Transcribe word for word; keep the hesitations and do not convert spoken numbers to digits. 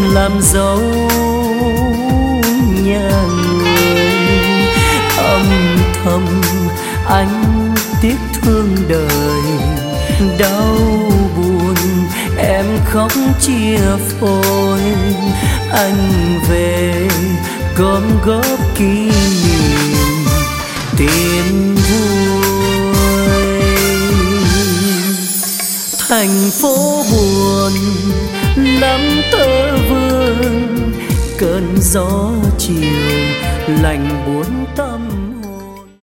làm dấu nhà người. Âm thầm anh tiếc thương đời, đau buồn em khóc chia phôi. Anh về gom góp kỷ niệm tìm vui. Thành phố buồn lắm tơ vương, cơn gió chiều lạnh buốt ta